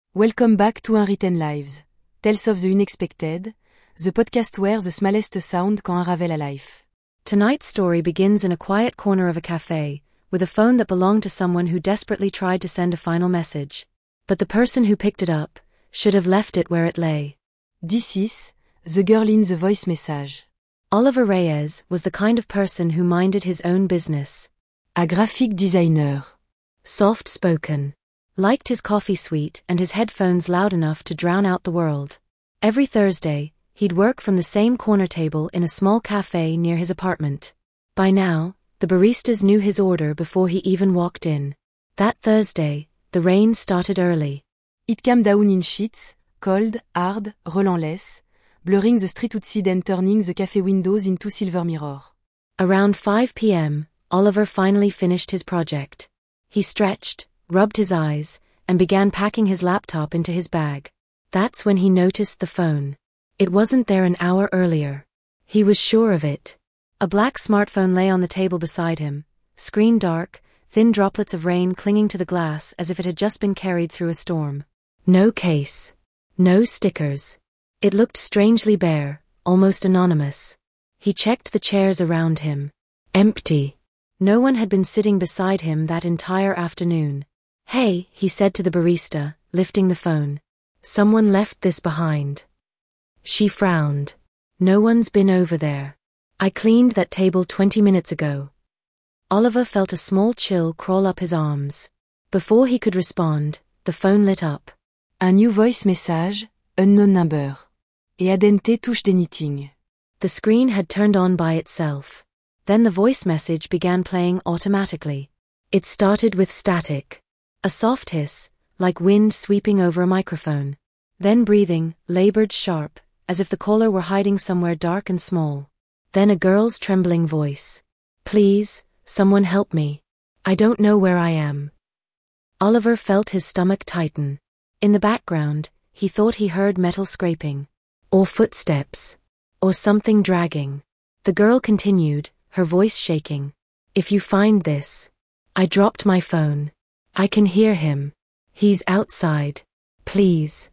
Welcome back to Unwritten Lives, Tales of the Unexpected, the podcast where the smallest sound can unravel a life. Tonight's story begins in a quiet corner of a cafe, with a phone that belonged to someone who desperately tried to send a final message. But the person who picked it up should have left it where it lay. This is The Girl in the Voice Message. Oliver Reyes was the kind of person who minded his own business. A graphic designer. Soft-spoken. Liked his coffee sweet and his headphones loud enough to drown out the world. Every Thursday, he'd work from the same corner table in a small cafe near his apartment. By now, the baristas knew his order before he even walked in. That Thursday, the rain started early. It came down in sheets, cold, hard, relentless, blurring the street outside and turning the cafe windows into silver mirror. Around 5 p.m., Oliver finally finished his project. He stretched, rubbed his eyes, and began packing his laptop into his bag. That's when he noticed the phone. It wasn't there an hour earlier. He was sure of it. A black smartphone lay on the table beside him, screen dark, thin droplets of rain clinging to the glass as if it had just been carried through a storm. No case. No stickers. It looked strangely bare, almost anonymous. He checked the chairs around him. Empty. No one had been sitting beside him that entire afternoon. "Hey," he said to the barista, lifting the phone. "Someone left this behind." She frowned. "No one's been over there. I cleaned that table 20 minutes ago." Oliver felt a small chill crawl up his arms. Before he could respond, the phone lit up. A new voice message, unknown number. Et adente touche d'anything. The screen had turned on by itself. Then the voice message began playing automatically. It started with static. A soft hiss, like wind sweeping over a microphone. Then breathing, labored sharp, as if the caller were hiding somewhere dark and small. Then a girl's trembling voice. "Please, someone help me. I don't know where I am." Oliver felt his stomach tighten. In the background, he thought he heard metal scraping. Or footsteps. Or something dragging. The girl continued, her voice shaking. "If you find this. I dropped my phone. I can hear him. He's outside. Please."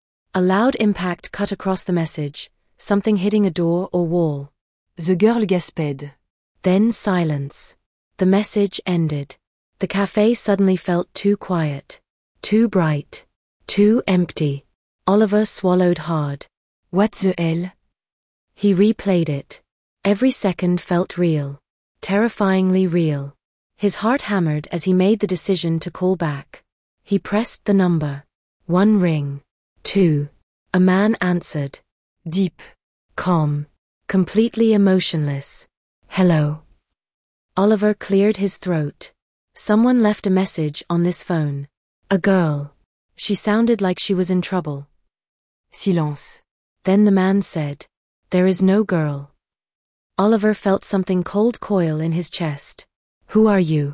A loud impact cut across the message, something hitting a door or wall. The girl gasped. Then silence. The message ended. The cafe suddenly felt too quiet. Too bright. Too empty. Oliver swallowed hard. What the hell? He replayed it. Every second felt real. Terrifyingly real. His heart hammered as he made the decision to call back. He pressed the number. 1 ring. 2. A man answered. Deep. Calm. Completely emotionless. "Hello." Oliver cleared his throat. Someone left a message on this phone. A girl. She sounded like she was in trouble. Silence. Then the man said, "There is no girl." Oliver felt something cold coil in his chest. "Who are you?"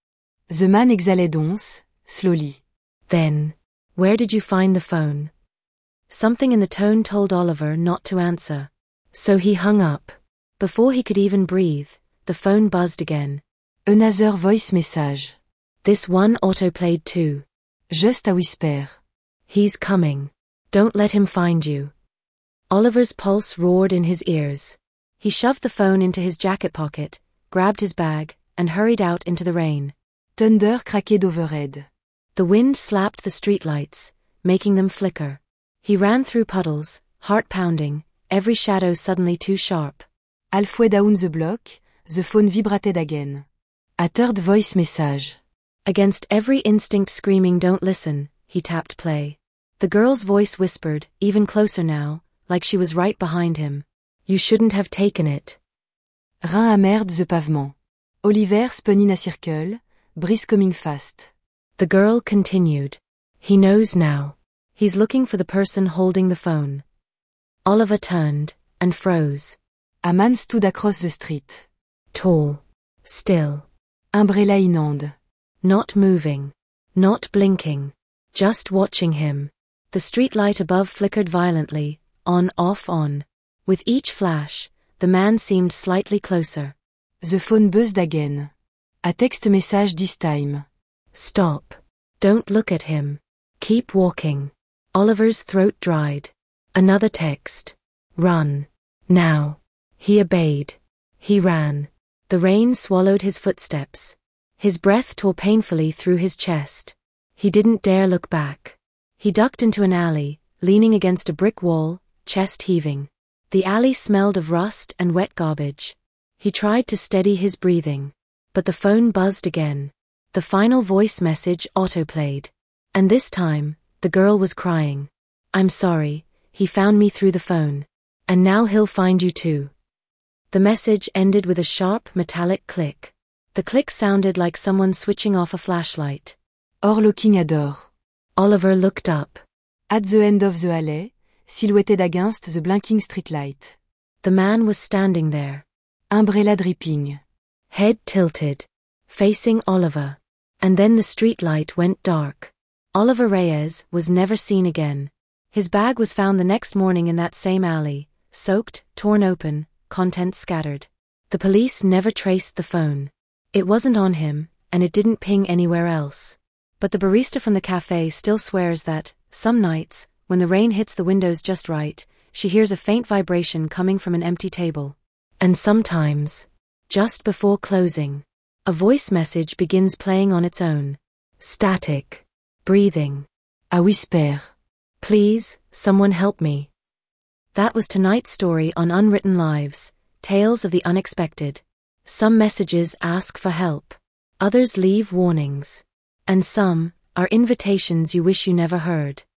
The man exhaled once, slowly. Then, "Where did you find the phone?" Something in the tone told Oliver not to answer. So he hung up. Before he could even breathe, the phone buzzed again. Another voice message. This one autoplayed too. Just a whisper. "He's coming. Don't let him find you." Oliver's pulse roared in his ears. He shoved the phone into his jacket pocket, grabbed his bag, and hurried out into the rain. Thunder cracked overhead. The wind slapped the streetlights, making them flicker. He ran through puddles, heart pounding, every shadow suddenly too sharp. Halfway down the block, the phone vibrated again. A third voice message. Against every instinct screaming "Don't listen," he tapped play. The girl's voice whispered, even closer now, like she was right behind him. "You shouldn't have taken it." Rein à merde the pavement. Oliver spun in a circle, breeze coming fast. The girl continued. "He knows now. He's looking for the person holding the phone." Oliver turned, and froze. A man stood across the street. Tall. Still. Umbrella in hand. Not moving. Not blinking. Just watching him. The streetlight above flickered violently, on, off, on. With each flash, the man seemed slightly closer. The phone buzzed again. A text message this time. "Stop. Don't look at him. Keep walking. Oliver's throat dried. Another text. Run. Now. He obeyed. He ran. The rain swallowed his footsteps. His breath tore painfully through his chest. He didn't dare look back. He ducked into an alley, leaning against a brick wall, chest heaving. The alley smelled of rust and wet garbage. He tried to steady his breathing. But the phone buzzed again. The final voice message autoplayed. And this time, the girl was crying. I'm sorry, he found me through the phone. And now he'll find you too. The message ended with a sharp metallic click. The click sounded like someone switching off a flashlight. Horlocking adore. Oliver looked up. At the end of the alley, silhouetted against the blinking streetlight. The man was standing there. Umbrella dripping. Head tilted. Facing Oliver. And then the streetlight went dark. Oliver Reyes was never seen again. His bag was found the next morning in that same alley, soaked, torn open, contents scattered. The police never traced the phone. It wasn't on him, and it didn't ping anywhere else. But the barista from the cafe still swears that, some nights, when the rain hits the windows just right, she hears a faint vibration coming from an empty table. And sometimes, just before closing, a voice message begins playing on its own. Static. Breathing. A whisper. Please, someone help me. That was tonight's story on Unwritten Lives, Tales of the Unexpected. Some messages ask for help. Others leave warnings. And some are invitations you wish you never heard.